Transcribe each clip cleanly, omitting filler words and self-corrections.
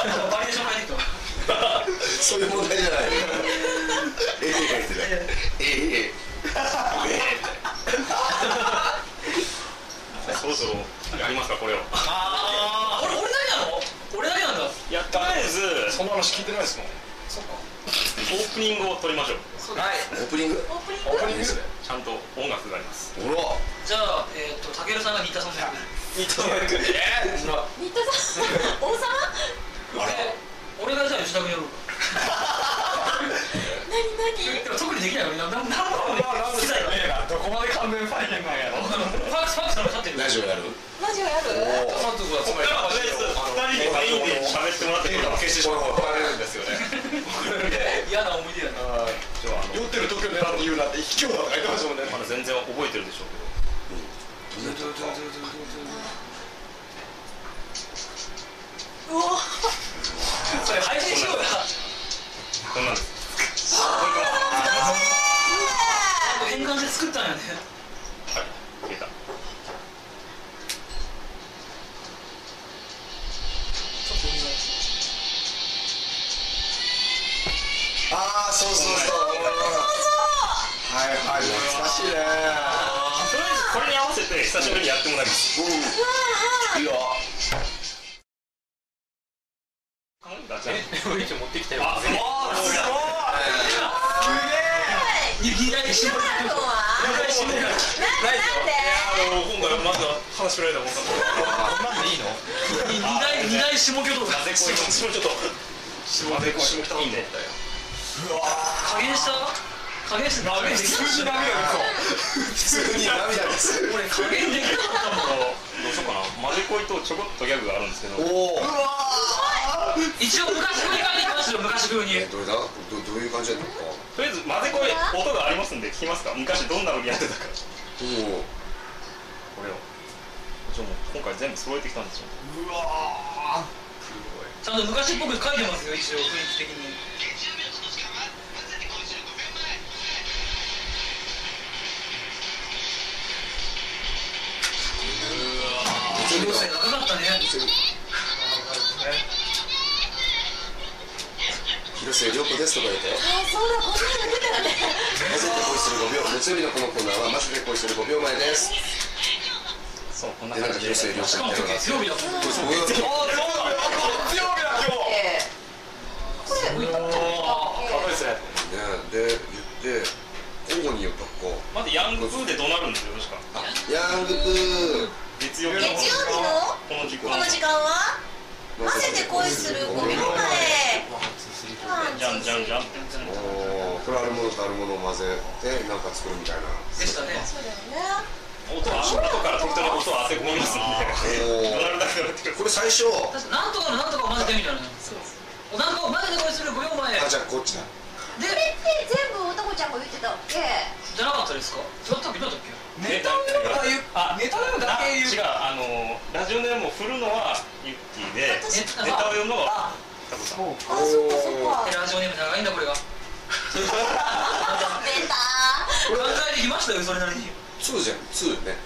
バリエーション変えてきた。 そういう問題じゃない。 そろそろやりますかこれを。 俺だけなの？俺だけなんだ。 いやとりあえずその話聞いてないですもん。 そっか。 オープニングを撮りましょう。 はい。 オープニング。 オープニング。 ちゃんと音楽があります。 ほら。 じゃあたけるさんが新田さんの役。 新田さんの役。 新田さん、王様？ 俺がじゃあ吉田君やろうか。 何？ でも特にできないよね。なんもどこまで完全再現なんやろ。 ファックスの立ってる。 ラジオやる。 ラジオやる？ 監督はつまりとりあえず2人でメインで喋ってもらってこれを消してしまう。 怒られるんですよね。 嫌な思い出やね。 酔ってる時を狙って言うなって卑怯だとか言ってましたもんね。 まだ全然覚えてるでしょうけど。 うわ。 それ配信しようや。 こんなんです。 変換して作ったんやね。 はい、消えた。 ああ、そうそうそう。はいはい、懐かしいね。 とりあえずこれに合わせて久しぶりにやってもらいます。 いいよ。 ガチャン。 持ってきたよ。 あ、すごい。 二台絞り。 なんで？ 今回まずは話し振られたもんかと。 なんでいいの？ 二台下挙動が。 ちょっと。下でこいいんで。 加減した加減してダメです。 普通にダメだよ。 普通に涙です。 俺加減できなかったもん。 どうしようかな。混ぜこいとちょこっとギャグがあるんですけど。 おお。 一応昔風に書いてきましたよ。昔風に。 どれだ？どういう感じだったのか。 とりあえず混ぜこい音がありますんで聞きますか。昔どんな風にやってたか。 おお。 これを。もう今回全部揃えてきたんですよ。 うわ。 ちゃんと昔っぽく書いてますよ。一応雰囲気的に。高校生長かったね。 広末涼子ですとか言って。 そうだ、こんなの出たよね。 混ぜて恋する5秒。月曜日のこのコーナーは混ぜて恋する5秒前です。 そうこんなで、なんか感じで。 広末涼子しかも今日月曜日だもん。 月曜日だ今日。 これ置いとったかっこいいですね。 で、言って、交互に言うとこう。 まずヤングプーでどうなるんですよ。しか。 ヤングプー。 月曜日の月曜日のこの時間。 この時間は混ぜて恋する5秒前。 じゃんじゃんじゃん。 おお、これあるものとあるものを混ぜてなんか作るみたいな。 でしたね。 そうだよね。 音は後から適当に音を当て込みますんで。どうなるだけだって。 これ最初。 なんとかのなんとかを混ぜてみたいな。なんかを混ぜて恋する5秒前。 あ、じゃあこっちだ。 で、これって全部おたこちゃんが言ってたっけ？ じゃなかったですか？違ったっけ？どうだったっけ？ ネタネタだけ言う。 違う、ラジオネームを振るのはユッキーで、ネタを読むのはタコさん。 あ、そっかそっか。 ラジオネーム長いんだこれが。 出た考えてきましたよそれなりに。 2じゃん、2ね。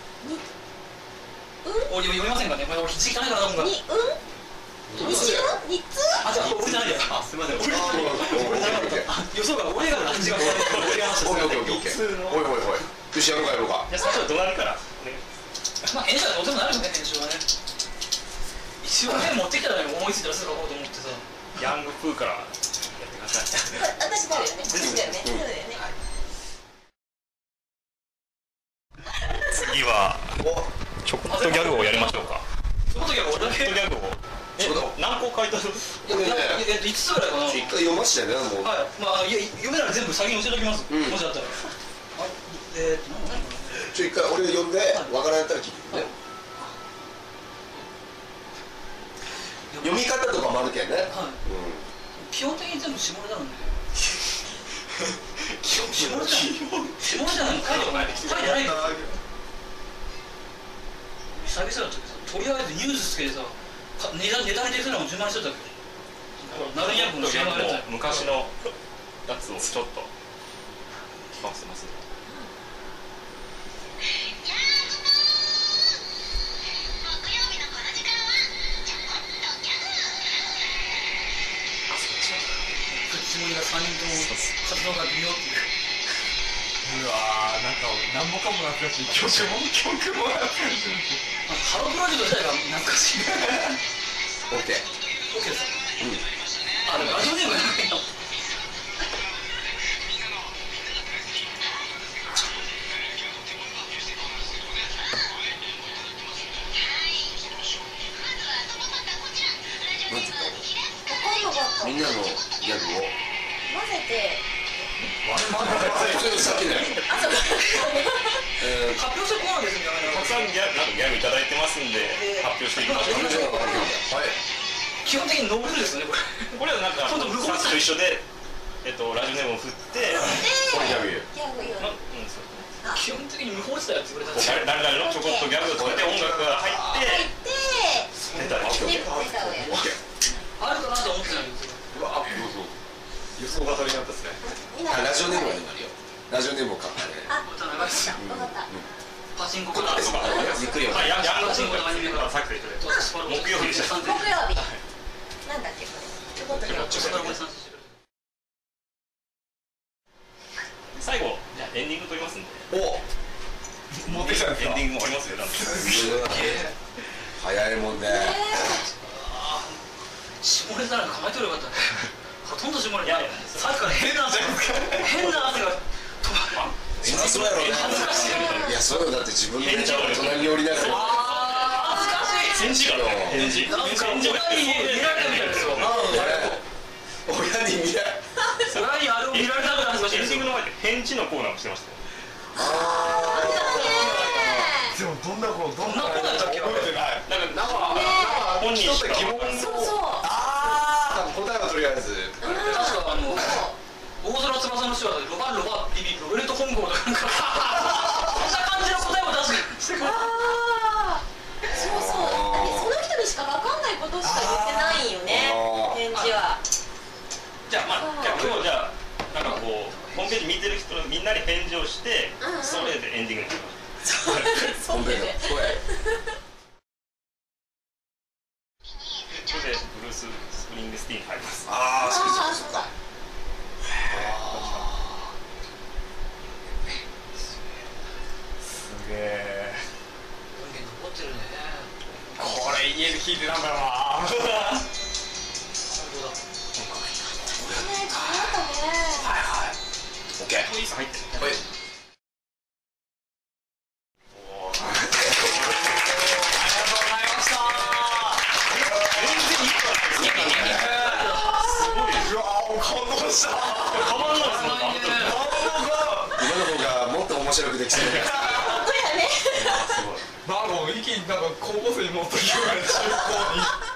俺読みませんかね。俺字汚いからだもんが。 に、日つ？ あ、じゃあ俺じゃないや。あ、すみません。俺予想が俺が字が違いました。 オッケーオッケーオッケー。おいおいおい。よしやろうかやろうか。 じゃあ最初はどなるから。 まあ編集はどうでもなるよね編集はね。一応ね持ってきたら思いついたらすぐ書こうと思ってさ。 ヤングプーからやってください。 私だよね。私だよね。そうだよね。 次はちょこっとギャグをやりましょうか。 その時は俺だけ。 ギャグを。何個書いたの？ 5つぐらいかな。 一回読ましてねもう。 はい。まあ読めなら全部先に教えておきます。もしだったら。何かな。 一回俺読んでわからんやったら聞いてね。読み方とかもあるけんね。 はい。基本的に全部下ネタなんで。下ネタじゃないの書いてない。書いてないよ。久々だったけどさ、とりあえずニュースつけてさ、ネタ見てるのも順番にしとったけど。ナルニャクの CM がやったよ。 昔のやつをちょっと聞かせます。 木曜日のこの時間はちょこっとギャグ。 下ネタ3人とも活動が微妙っていう。 うわー、なんか何もかもなくなって曲もなくなってるし。 ハロープロジェクト自体が懐かしい。 オッケー。 オッケーですか。でもラジオネームやないの。 なんて言ったわかんなかった。 の？みんなのギャグを。 混ぜて。 それさっきだよ。 あ、そう。 発表してこないですみたいな。 たくさんギャグいただいてますんで発表していきましょう。 はい。 基本的にノーブルですよねこれ。 これはなんかさっきと一緒でラジオネームを振ってこれギャグ言う。 ギャグ言う。 そう基本的に無法地帯やってくれたんですよ。 誰々のちょこっとギャグを作って音楽が入って入って。 ネタにネタをやる。 あるかなと思ってたんですよ。 うわ、予想が足りなかったですね。 ラジオネームは今あるよ。ラジオネームを書くね。 あ、わかった。わかった。 パチンコからゆっくりよ。 ヤングチンコとアニメからさっきと言って木曜日でした。 木曜日。なんだっけこれ。ちょこっとよ。 最後じゃあエンディング撮りますんで。 お、持ってきたんですか。 エンディングもありますよ。 早いもんね。 下ネタなんか考えてればよかったね。ほとんど下ネタ。さっきから変な汗がそうやろね。 恥ずかしい。 いや、そうよ。だって自分で隣に降りながら。 恥ずかしい。 返事が返事。 なんか親に見られたみたいですよ。 親に見られ。 親にあれを見られたくて恥ずかしいですよ。 エンディングの前で返事のコーナーをしてましたよ。 でもどんな子だったっけ。 なんか本人しか疑問を。 そうそう。 答えはとりあえず。 確か大空翼の人はロバビビロベルト本郷とかなんかそんな感じの答えを出してくる。 そうそう。その人にしかわかんないことしか言ってないよね。返事は。 じゃあ今日じゃあなんかこうホームページ見てる人みんなに返事をしてそれでエンディングにしましょう。 そうでね。 これ。 ここでブルース・スプリングスティーン入ります。 ああ、そうか。 すげえ。 音源残ってるね。 これ家で聞いてなんだろうな。 どうだ。 オッケー。 入ってる。 はい。今の方がもっと面白くできそう。 本当やね。 なんか一気になんか高校生に持ってきて中高に。